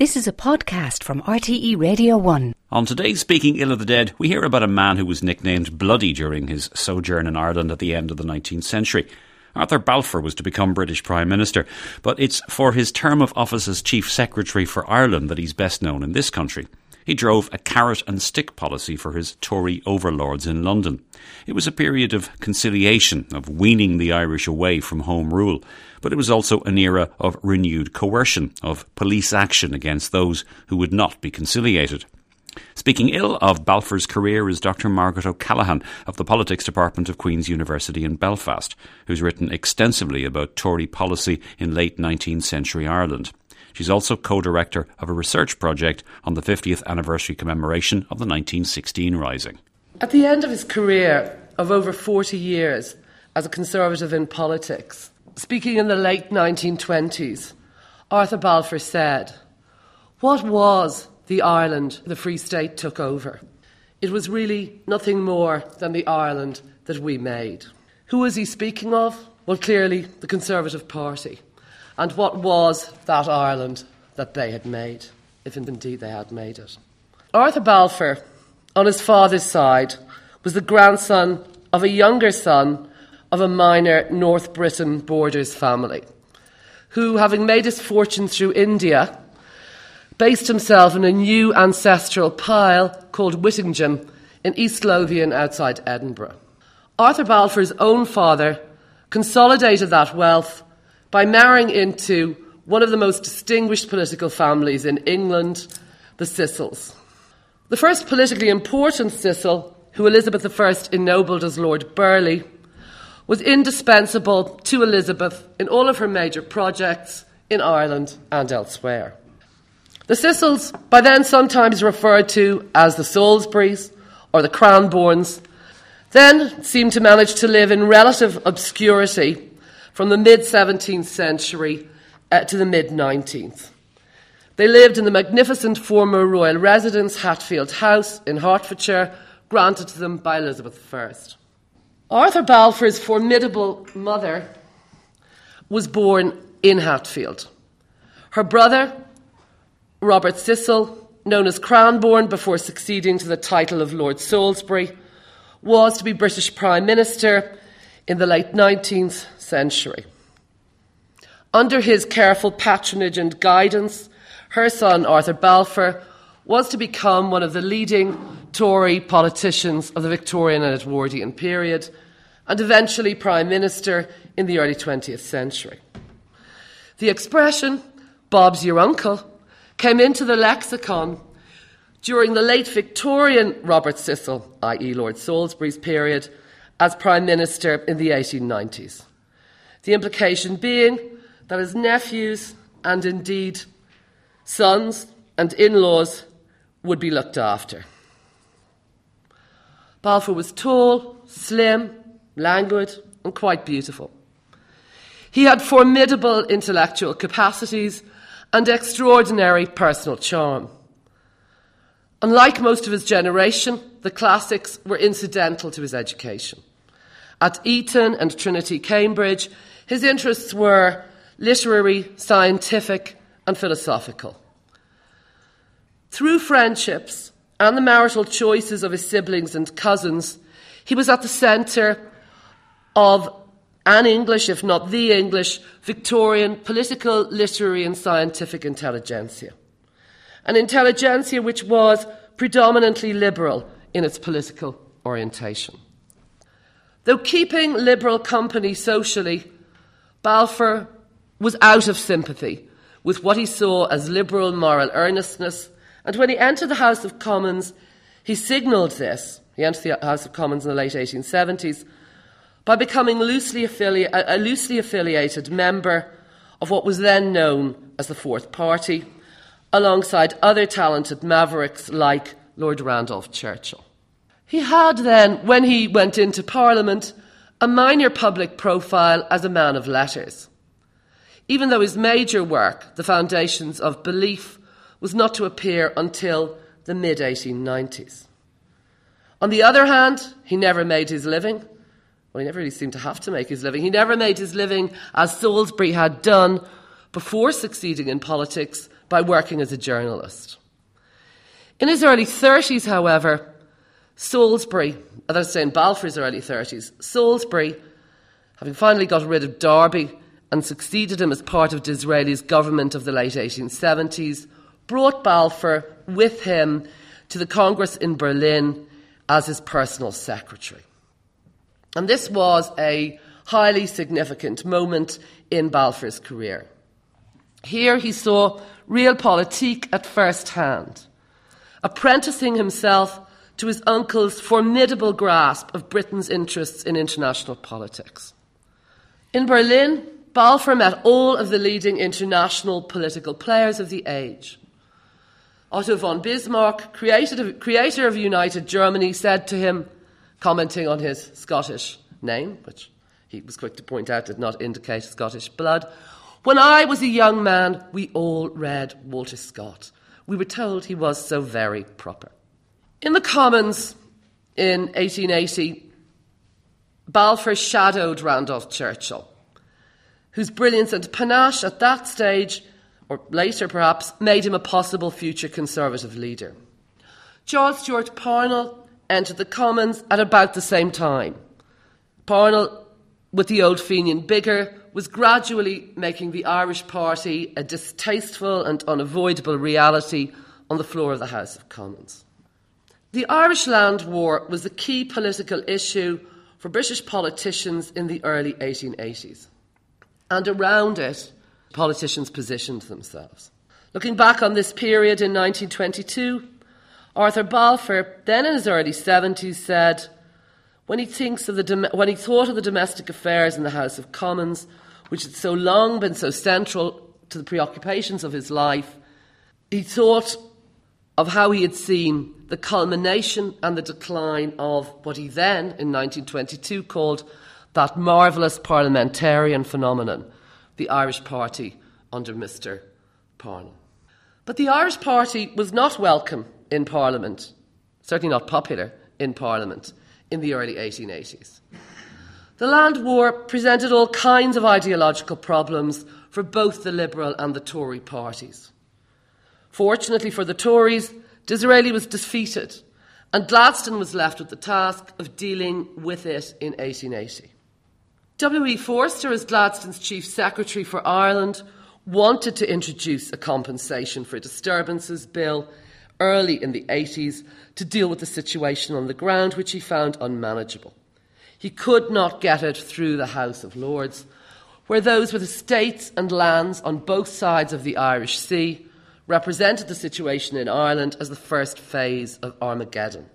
This is a podcast from RTE Radio 1. On today's Speaking Ill of the Dead, we hear about a man who was nicknamed Bloody during his sojourn in Ireland at the end of the 19th century. Arthur Balfour was to become British Prime Minister, but it's for his term of office as Chief Secretary for Ireland that he's best known in this country. He drove a carrot and stick policy for his Tory overlords in London. It was a period of conciliation, of weaning the Irish away from Home Rule, but it was also an era of renewed coercion, of police action against those who would not be conciliated. Speaking ill of Balfour's career is Dr. Margaret O'Callaghan of the Politics Department of Queen's University in Belfast, who's written extensively about Tory policy in late 19th century Ireland. She's also co-director of a research project on the 50th anniversary commemoration of the 1916 Rising. At the end of his career of over 40 years as a Conservative in politics, speaking in the late 1920s, Arthur Balfour said, "What was the Ireland the Free State took over? It was really nothing more than the Ireland that we made." Who was he speaking of? Well, clearly the Conservative Party. And what was that Ireland that they had made, if indeed they had made it? Arthur Balfour, on his father's side, was the grandson of a younger son of a minor North Britain borders family, who, having made his fortune through India, based himself in a new ancestral pile called Whittingham in East Lothian outside Edinburgh. Arthur Balfour's own father consolidated that wealth by marrying into one of the most distinguished political families in England, the Cecils. The first politically important Cecil, who Elizabeth I ennobled as Lord Burghley, was indispensable to Elizabeth in all of her major projects in Ireland and elsewhere. The Cecils, by then sometimes referred to as the Salisburys or the Cranbornes, then seemed to manage to live in relative obscurity from the mid-17th century to the mid-19th. They lived in the magnificent former royal residence, Hatfield House, in Hertfordshire, granted to them by Elizabeth I. Arthur Balfour's formidable mother was born in Hatfield. Her brother, Robert Cecil, known as Cranborne before succeeding to the title of Lord Salisbury, was to be British Prime Minister in the late 19th century. Under his careful patronage and guidance, her son Arthur Balfour was to become one of the leading Tory politicians of the Victorian and Edwardian period, and eventually Prime Minister in the early 20th century. The expression, "Bob's your uncle," came into the lexicon during the late Victorian Robert Cecil, i.e. Lord Salisbury's period, as Prime Minister in the 1890s. The implication being that his nephews and indeed sons and in-laws would be looked after. Balfour was tall, slim, languid and quite beautiful. He had formidable intellectual capacities and extraordinary personal charm. Unlike most of his generation, the classics were incidental to his education. At Eton and Trinity, Cambridge, his interests were literary, scientific and philosophical. Through friendships and the marital choices of his siblings and cousins, he was at the centre of an English, if not the English, Victorian political, literary and scientific intelligentsia. An intelligentsia which was predominantly liberal in its political orientation. Though keeping liberal company socially, Balfour was out of sympathy with what he saw as liberal moral earnestness, and when he entered the House of Commons, he signalled this. He entered the House of Commons in the late 1870s by becoming a loosely affiliated member of what was then known as the Fourth Party, alongside other talented mavericks like Lord Randolph Churchill. He had then, when he went into Parliament, a minor public profile as a man of letters, even though his major work, The Foundations of Belief, was not to appear until the mid-1890s. On the other hand, he never made his living. Well, he never really seemed to have to make his living. He never made his living, as Salisbury had done, before succeeding in politics, by working as a journalist. In his early 30s, however, Salisbury, as I was saying, Balfour's early 30s, Salisbury, having finally got rid of Derby and succeeded him as part of Disraeli's government of the late 1870s, brought Balfour with him to the Congress in Berlin as his personal secretary. And this was a highly significant moment in Balfour's career. Here he saw realpolitik at first hand, apprenticing himself to his uncle's formidable grasp of Britain's interests in international politics. In Berlin, Balfour met all of the leading international political players of the age. Otto von Bismarck, creator of United Germany, said to him, commenting on his Scottish name, which he was quick to point out did not indicate Scottish blood, "When I was a young man, we all read Walter Scott. We were told he was so very proper." In the Commons in 1880, Balfour shadowed Randolph Churchill, whose brilliance and panache at that stage, or later perhaps, made him a possible future Conservative leader. Charles Stuart Parnell entered the Commons at about the same time. Parnell, with the Old Fenian Bigger, was gradually making the Irish Party a distasteful and unavoidable reality on the floor of the House of Commons. The Irish Land War was the key political issue for British politicians in the early 1880s. And around it, politicians positioned themselves. Looking back on this period in 1922, Arthur Balfour, then in his early 70s, said, when he thought of the domestic affairs in the House of Commons, which had so long been so central to the preoccupations of his life, he thought of how he had seen the culmination and the decline of what he then, in 1922, called that marvellous parliamentarian phenomenon, the Irish Party under Mr. Parnell. But the Irish Party was not welcome in Parliament, certainly not popular in Parliament, in the early 1880s. The Land War presented all kinds of ideological problems for both the Liberal and the Tory parties. Fortunately for the Tories, Disraeli was defeated, and Gladstone was left with the task of dealing with it in 1880. W.E. Forster, as Gladstone's Chief Secretary for Ireland, wanted to introduce a compensation for disturbances bill early in the 80s to deal with the situation on the ground, which he found unmanageable. He could not get it through the House of Lords, where those with estates and lands on both sides of the Irish Sea represented the situation in Ireland as the first phase of Armageddon.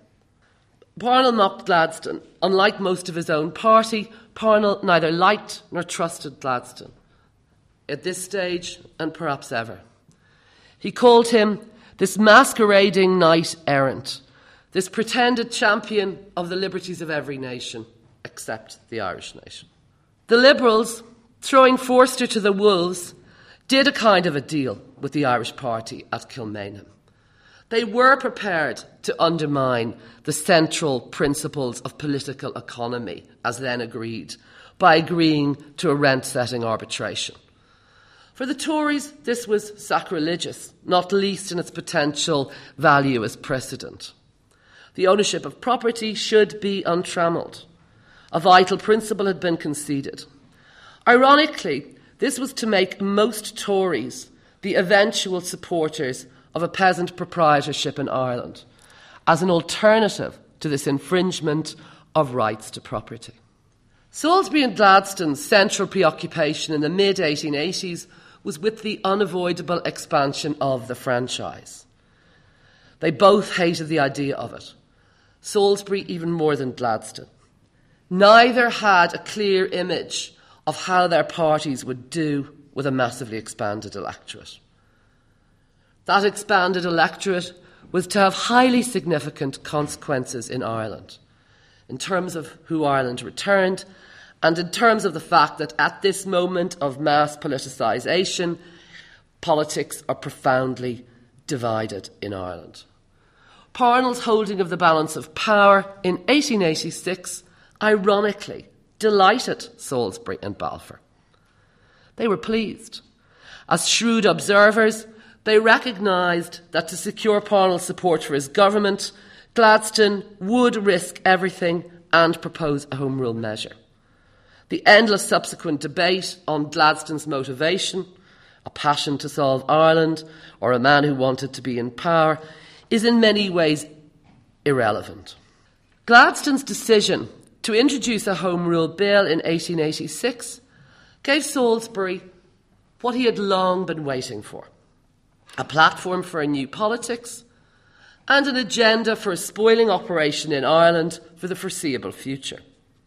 Parnell mocked Gladstone. Unlike most of his own party, Parnell neither liked nor trusted Gladstone at this stage and perhaps ever. He called him this masquerading knight-errant, this pretended champion of the liberties of every nation, except the Irish nation. The Liberals, throwing Forster to the wolves, did a kind of a deal with the Irish Party at Kilmainham. They were prepared to undermine the central principles of political economy, as then agreed, by agreeing to a rent-setting arbitration. For the Tories, this was sacrilegious, not least in its potential value as precedent. The ownership of property should be untrammelled. A vital principle had been conceded. Ironically, this was to make most Tories the eventual supporters of a peasant proprietorship in Ireland, as an alternative to this infringement of rights to property. Salisbury and Gladstone's central preoccupation in the mid-1880s was with the unavoidable expansion of the franchise. They both hated the idea of it, Salisbury even more than Gladstone. Neither had a clear image of how their parties would do with a massively expanded electorate. That expanded electorate was to have highly significant consequences in Ireland, in terms of who Ireland returned, and in terms of the fact that at this moment of mass politicisation, politics are profoundly divided in Ireland. Parnell's holding of the balance of power in 1886, ironically, delighted Salisbury and Balfour. They were pleased. As shrewd observers, they recognised that to secure Parnell's support for his government, Gladstone would risk everything and propose a Home Rule measure. The endless subsequent debate on Gladstone's motivation, a passion to solve Ireland or a man who wanted to be in power, is in many ways irrelevant. Gladstone's decision to introduce a Home Rule Bill in 1886 gave Salisbury what he had long been waiting for: a platform for a new politics and an agenda for a spoiling operation in Ireland for the foreseeable future.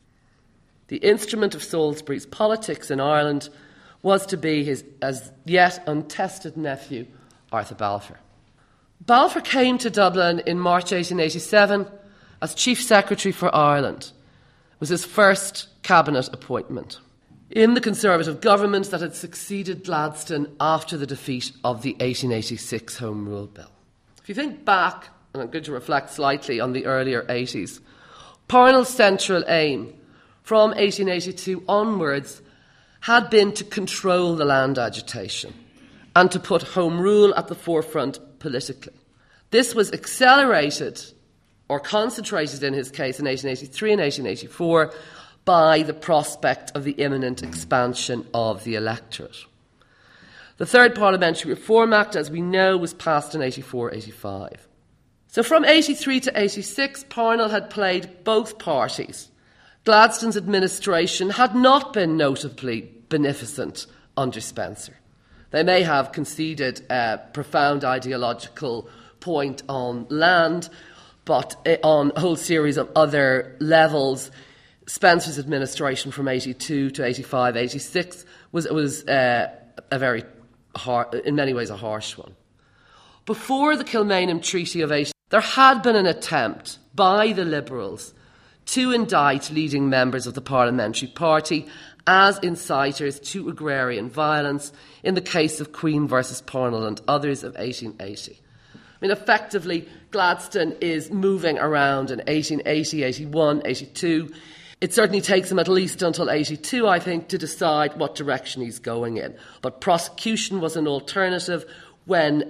The instrument of Salisbury's politics in Ireland was to be his as yet untested nephew, Arthur Balfour. Balfour came to Dublin in March 1887 as Chief Secretary for Ireland. It was his first cabinet appointment in the Conservative government that had succeeded Gladstone after the defeat of the 1886 Home Rule Bill. If you think back, and I'm going to reflect slightly on the earlier 80s, Parnell's central aim from 1882 onwards had been to control the land agitation and to put Home Rule at the forefront politically. This was accelerated or concentrated in his case in 1883 and 1884 by the prospect of the imminent expansion of the electorate. The Third Parliamentary Reform Act, as we know, was passed in 84-85. So from 83 to 86, Parnell had played both parties. Gladstone's administration had not been notably beneficent under Spencer. They may have conceded a profound ideological point on land, but on a whole series of other levels, Spencer's administration from 82 to 85, 86 was a very hard, in many ways a harsh one. Before the Kilmainham Treaty of 80, there had been an attempt by the Liberals to indict leading members of the Parliamentary Party as inciters to agrarian violence in the case of Queen versus Parnell and others of 1880. I mean, effectively, Gladstone is moving around in 1880, 81, 82. It certainly takes him at least until 82, I think, to decide what direction he's going in. But prosecution was an alternative when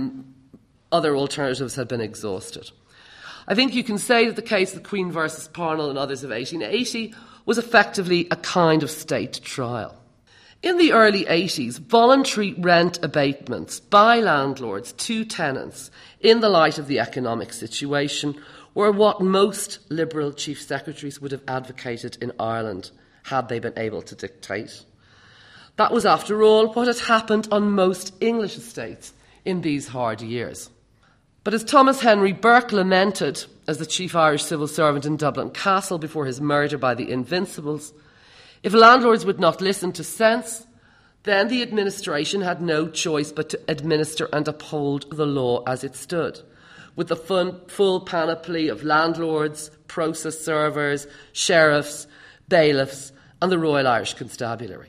other alternatives had been exhausted. I think you can say that the case of Queen versus Parnell and others of 1880 was effectively a kind of state trial. In the early 80s, voluntary rent abatements by landlords to tenants in the light of the economic situation were what most Liberal chief secretaries would have advocated in Ireland had they been able to dictate. That was, after all, what had happened on most English estates in these hard years. But as Thomas Henry Burke lamented as the chief Irish civil servant in Dublin Castle before his murder by the Invincibles, if landlords would not listen to sense, then the administration had no choice but to administer and uphold the law as it stood, with the full panoply of landlords, process servers, sheriffs, bailiffs, and the Royal Irish Constabulary.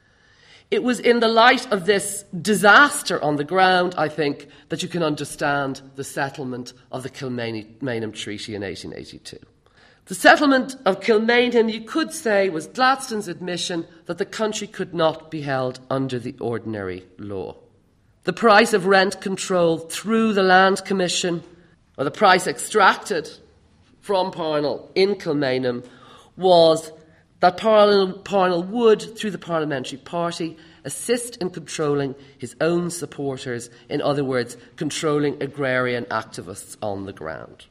It was in the light of this disaster on the ground, I think, that you can understand the settlement of the Kilmainham Treaty in 1882. The settlement of Kilmainham, you could say, was Gladstone's admission that the country could not be held under the ordinary law. The price of rent control through the Land Commission, or the price extracted from Parnell in Kilmainham, was that Parnell would, through the Parliamentary Party, assist in controlling his own supporters, in other words, controlling agrarian activists on the ground.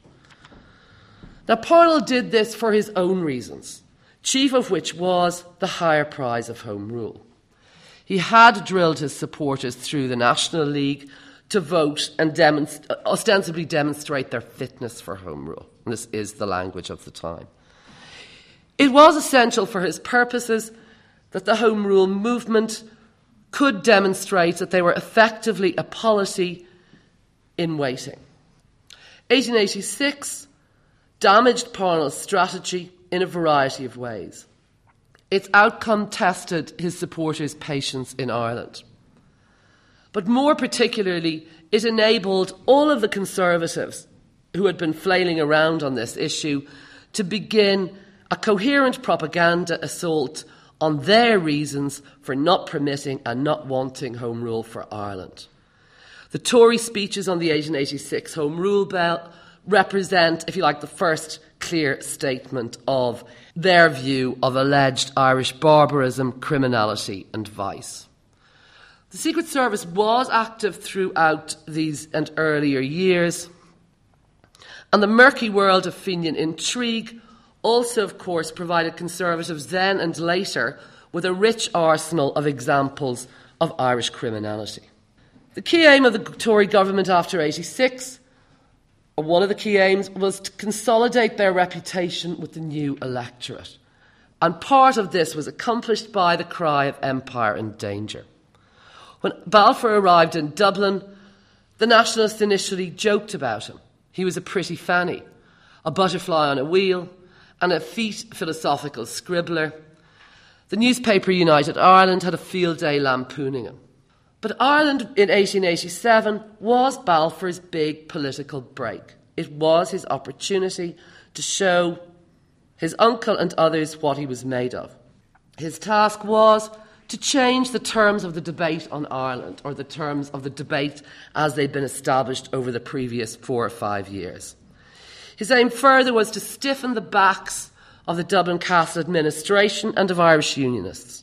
Now, Parnell did this for his own reasons, chief of which was the higher prize of Home Rule. He had drilled his supporters through the National League to vote and ostensibly demonstrate their fitness for Home Rule. And this is the language of the time. It was essential for his purposes that the Home Rule movement could demonstrate that they were effectively a polity in waiting. 1886 damaged Parnell's strategy in a variety of ways. Its outcome tested his supporters' patience in Ireland. But more particularly, it enabled all of the Conservatives who had been flailing around on this issue to begin a coherent propaganda assault on their reasons for not permitting and not wanting Home Rule for Ireland. The Tory speeches on the 1886 Home Rule Bill represent, if you like, the first clear statement of their view of alleged Irish barbarism, criminality and vice. The Secret Service was active throughout these and earlier years, and the murky world of Fenian intrigue also, of course, provided Conservatives then and later with a rich arsenal of examples of Irish criminality. The key aim of the Tory government after 86, or one of the key aims, was to consolidate their reputation with the new electorate. And part of this was accomplished by the cry of empire and danger. When Balfour arrived in Dublin, the nationalists initially joked about him. He was a pretty fanny, a butterfly on a wheel, and a effete philosophical scribbler. The newspaper United Ireland had a field day lampooning him. But Ireland in 1887 was Balfour's big political break. It was his opportunity to show his uncle and others what he was made of. His task was to change the terms of the debate on Ireland, or the terms of the debate as they'd been established over the previous 4 or 5 years. His aim further was to stiffen the backs of the Dublin Castle administration and of Irish Unionists.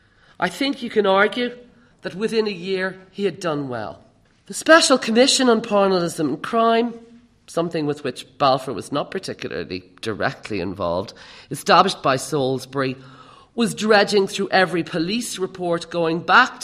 I think you can argue that within a year he had done well. The Special Commission on Parnellism and Crime, something with which Balfour was not particularly directly involved, established by Salisbury, was dredging through every police report going back to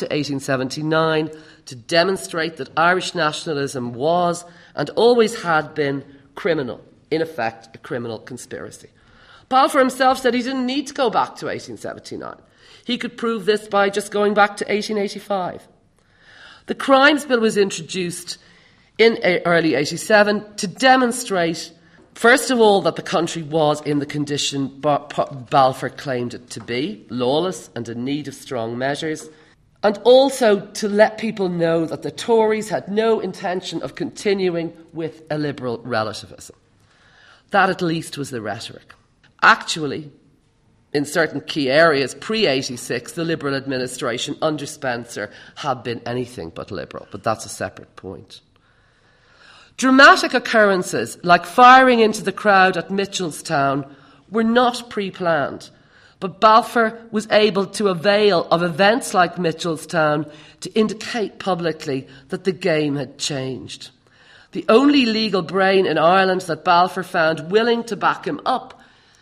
1879 to demonstrate that Irish nationalism was and always had been criminal, in effect a criminal conspiracy. Balfour himself said he didn't need to go back to 1879. He could prove this by just going back to 1885. The Crimes Bill was introduced in early 87 to demonstrate, first of all, that the country was in the condition Balfour claimed it to be, lawless and in need of strong measures, and also to let people know that the Tories had no intention of continuing with a liberal relativism. That at least was the rhetoric. Actually, in certain key areas pre-86, the Liberal administration under Spencer had been anything but liberal, but that's a separate point. Dramatic occurrences like firing into the crowd at Mitchelstown were not pre-planned, but Balfour was able to avail of events like Mitchelstown to indicate publicly that the game had changed. The only legal brain in Ireland that Balfour found willing to back him up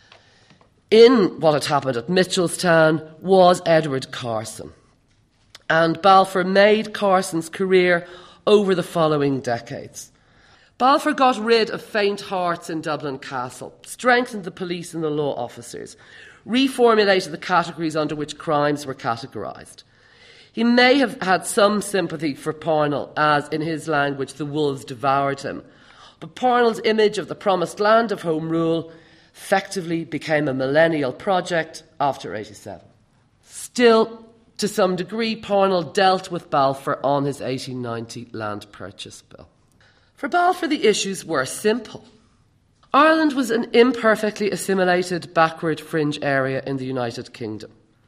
in what had happened at Mitchelstown was Edward Carson. And Balfour made Carson's career over the following decades. Balfour got rid of faint hearts in Dublin Castle, strengthened the police and the law officers, reformulated the categories under which crimes were categorised. He may have had some sympathy for Parnell, as, in his language, the wolves devoured him. But Parnell's image of the promised land of Home Rule effectively became a millennial project after 87. Still, to some degree, Parnell dealt with Balfour on his 1890 Land Purchase Bill. For Balfour, the issues were simple. Ireland was an imperfectly assimilated backward fringe area in the United Kingdom.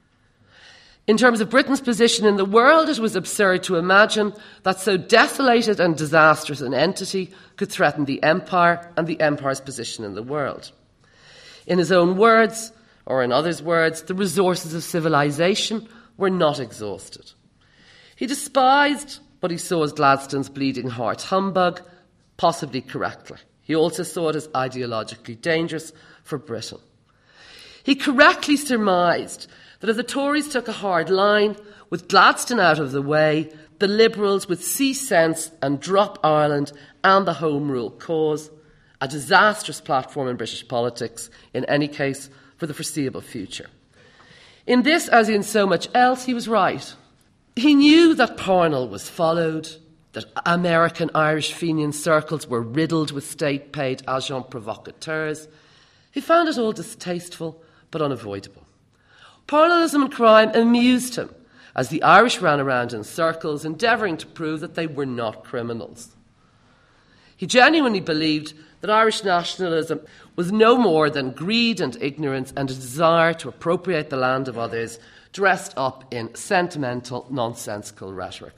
In terms of Britain's position in the world, it was absurd to imagine that so desolated and disastrous an entity could threaten the empire and the empire's position in the world. In his own words, or in others' words, the resources of civilization were not exhausted. He despised what he saw as Gladstone's bleeding heart humbug, possibly correctly. He also saw it as ideologically dangerous for Britain. He correctly surmised that if the Tories took a hard line, with Gladstone out of the way, the Liberals would see sense and drop Ireland and the Home Rule cause, a disastrous platform in British politics, in any case, for the foreseeable future. In this, as in so much else, he was right. He knew that Parnell was followed, that American Irish Fenian circles were riddled with state-paid agents provocateurs. He found it all distasteful but unavoidable. Parnellism and crime amused him, as the Irish ran around in circles endeavouring to prove that they were not criminals. He genuinely believed that Irish nationalism was no more than greed and ignorance and a desire to appropriate the land of others, dressed up in sentimental, nonsensical rhetoric.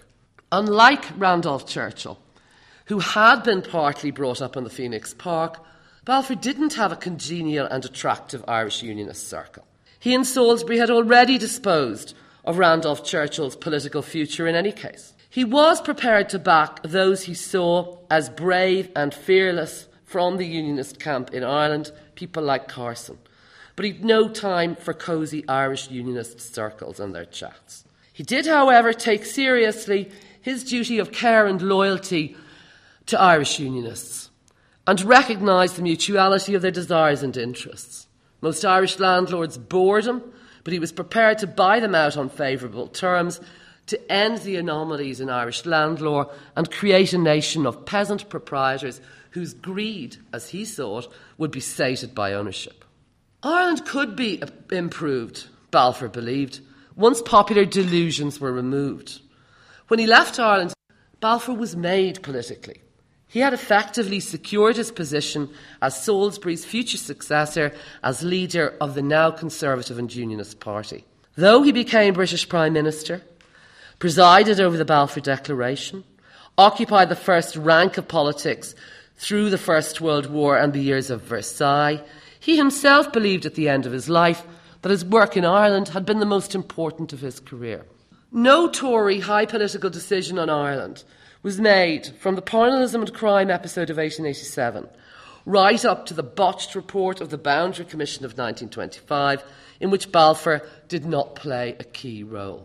Unlike Randolph Churchill, who had been partly brought up in the Phoenix Park, Balfour didn't have a congenial and attractive Irish Unionist circle. He and Salisbury had already disposed of Randolph Churchill's political future in any case. He was prepared to back those he saw as brave and fearless from the Unionist camp in Ireland, people like Carson, but he'd no time for cosy Irish Unionist circles and their chats. He did, however, take seriously his duty of care and loyalty to Irish Unionists and recognise the mutuality of their desires and interests. Most Irish landlords bored him, but he was prepared to buy them out on favourable terms to end the anomalies in Irish land law and create a nation of peasant proprietors whose greed, as he saw it, would be sated by ownership. Ireland could be improved, Balfour believed, once popular delusions were removed. When he left Ireland, Balfour was made politically. He had effectively secured his position as Salisbury's future successor as leader of the now Conservative and Unionist Party. Though he became British Prime Minister, presided over the Balfour Declaration, occupied the first rank of politics through the First World War and the years of Versailles, he himself believed at the end of his life that his work in Ireland had been the most important of his career. No Tory high political decision on Ireland was made from the Parnellism and Crime episode of 1887 right up to the botched report of the Boundary Commission of 1925, in which Balfour did not play a key role.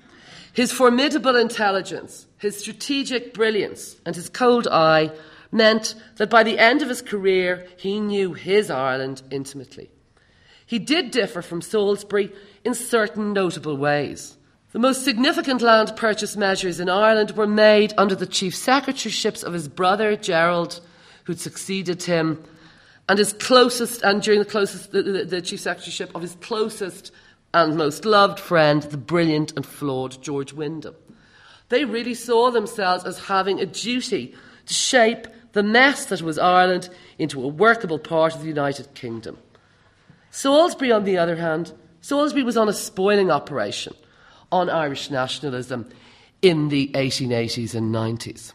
His formidable intelligence, his strategic brilliance, and his cold eye meant that by the end of his career, he knew his Ireland intimately. He did differ from Salisbury in certain notable ways. The most significant land purchase measures in Ireland were made under the chief secretaryships of his brother Gerald, who'd succeeded him, and during the chief secretaryship of his closest and most loved friend, the brilliant and flawed George Wyndham. They really saw themselves as having a duty to shape the mess that was Ireland into a workable part of the United Kingdom. Salisbury, on the other hand, Salisbury was on a spoiling operation on Irish nationalism in the 1880s and 90s.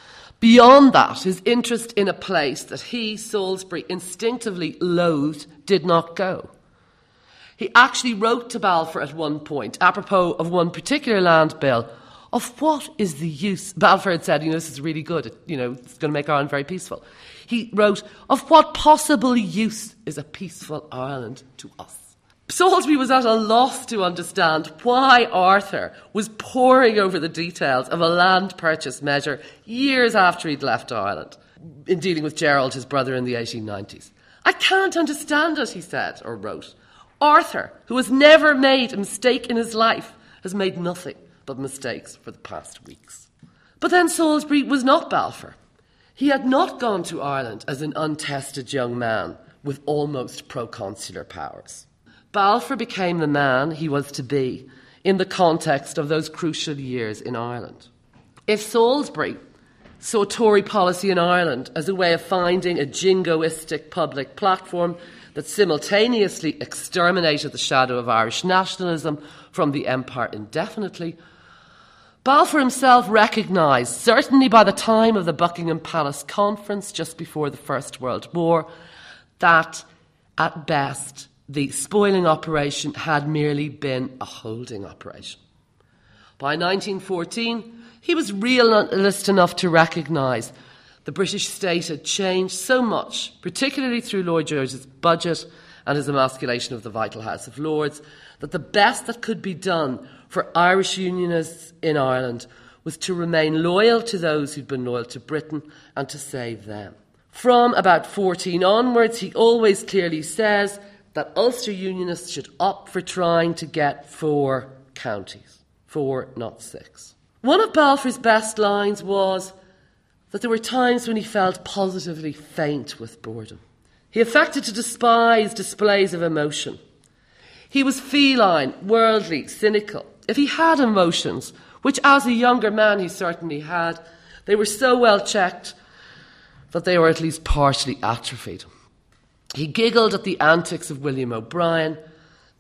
Beyond that, his interest in a place that he, Salisbury, instinctively loathed did not go. He actually wrote to Balfour at one point, apropos of one particular land bill, of what is the use. Balfour had said, this is really good, it's going to make Ireland very peaceful. He wrote, of what possible use is a peaceful Ireland to us? Salisbury was at a loss to understand why Arthur was poring over the details of a land purchase measure years after he'd left Ireland, in dealing with Gerald, his brother, in the 1890s. I can't understand it, he said, or wrote. Arthur, who has never made a mistake in his life, has made nothing but mistakes for the past weeks. But then Salisbury was not Balfour. He had not gone to Ireland as an untested young man with almost proconsular powers. Balfour became the man he was to be in the context of those crucial years in Ireland. If Salisbury saw Tory policy in Ireland as a way of finding a jingoistic public platform that simultaneously exterminated the shadow of Irish nationalism from the empire indefinitely, Balfour himself recognised, certainly by the time of the Buckingham Palace Conference just before the First World War, that at best the spoiling operation had merely been a holding operation. By 1914, he was realist enough to recognise the British state had changed so much, particularly through Lloyd George's budget and his emasculation of the vital House of Lords, that the best that could be done for Irish Unionists in Ireland was to remain loyal to those who'd been loyal to Britain and to save them. From about 14 onwards, he always clearly says that Ulster Unionists should opt for trying to get 4 counties. 4, not 6. One of Balfour's best lines was that there were times when he felt positively faint with boredom. He affected to despise displays of emotion. He was feline, worldly, cynical. If he had emotions, which as a younger man he certainly had, they were so well checked that they were at least partially atrophied. He giggled at the antics of William O'Brien,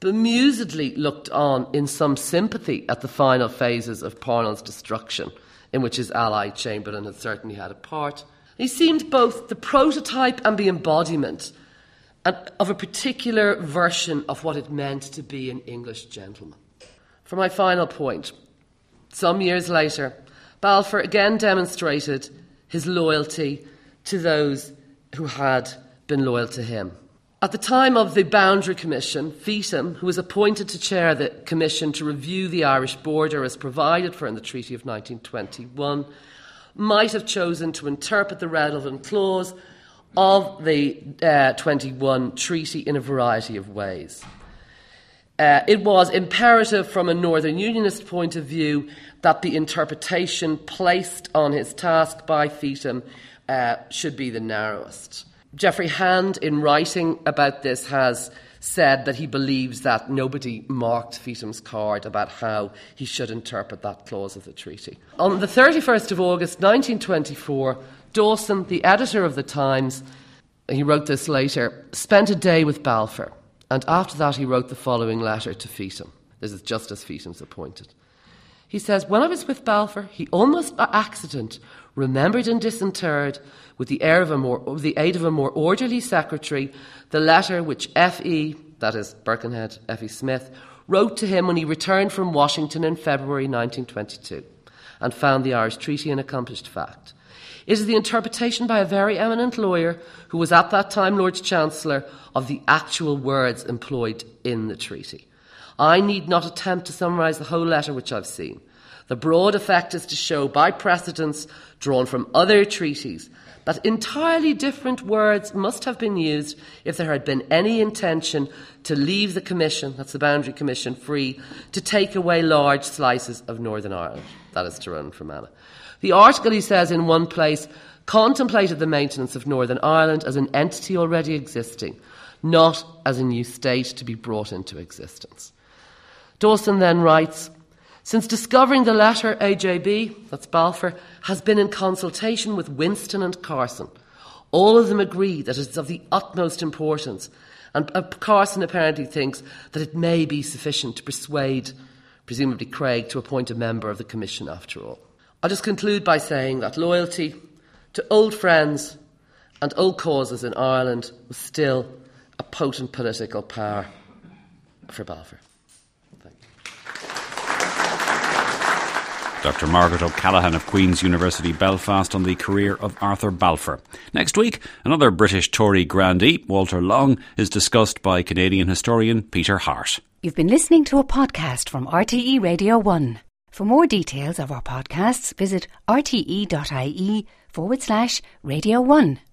bemusedly looked on in some sympathy at the final phases of Parnell's destruction in which his ally Chamberlain had certainly had a part. He seemed both the prototype and the embodiment of a particular version of what it meant to be an English gentleman. For my final point, some years later, Balfour again demonstrated his loyalty to those who had been loyal to him. At the time of the Boundary Commission, Feetham, who was appointed to chair the commission to review the Irish border as provided for in the Treaty of 1921, might have chosen to interpret the relevant clause of the 21 Treaty in a variety of ways. It was imperative from a Northern Unionist point of view that the interpretation placed on his task by Feetham should be the narrowest. Geoffrey Hand, in writing about this, has said that he believes that nobody marked Feetham's card about how he should interpret that clause of the treaty. On the 31st of August 1924, Dawson, the editor of The Times, he wrote this later, spent a day with Balfour, and after that he wrote the following letter to Feetham. This is just as Feetham's appointed. He says, "When I was with Balfour, he almost by accident remembered and disinterred, with the aid of a more orderly secretary, the letter which F.E., that is Birkenhead, F.E. Smith, wrote to him when he returned from Washington in February 1922 and found the Irish Treaty an accomplished fact. It is the interpretation by a very eminent lawyer, who was at that time Lord Chancellor, of the actual words employed in the treaty. I need not attempt to summarise the whole letter which I've seen. The broad effect is to show by precedents drawn from other treaties that entirely different words must have been used if there had been any intention to leave the Commission, that's the Boundary Commission, free to take away large slices of Northern Ireland, that is Tyrone and Fermanagh. The article, he says in one place, contemplated the maintenance of Northern Ireland as an entity already existing, not as a new state to be brought into existence." Dawson then writes, "Since discovering the letter, AJB, that's Balfour, has been in consultation with Winston and Carson. All of them agree that it is of the utmost importance, and Carson apparently thinks that it may be sufficient to persuade, presumably Craig, to appoint a member of the Commission after all." I'll just conclude by saying that loyalty to old friends and old causes in Ireland was still a potent political power for Balfour. Dr. Margaret O'Callaghan of Queen's University Belfast on the career of Arthur Balfour. Next week, another British Tory grandee, Walter Long, is discussed by Canadian historian Peter Hart. You've been listening to a podcast from RTE Radio 1. For more details of our podcasts, visit rte.ie/Radio 1.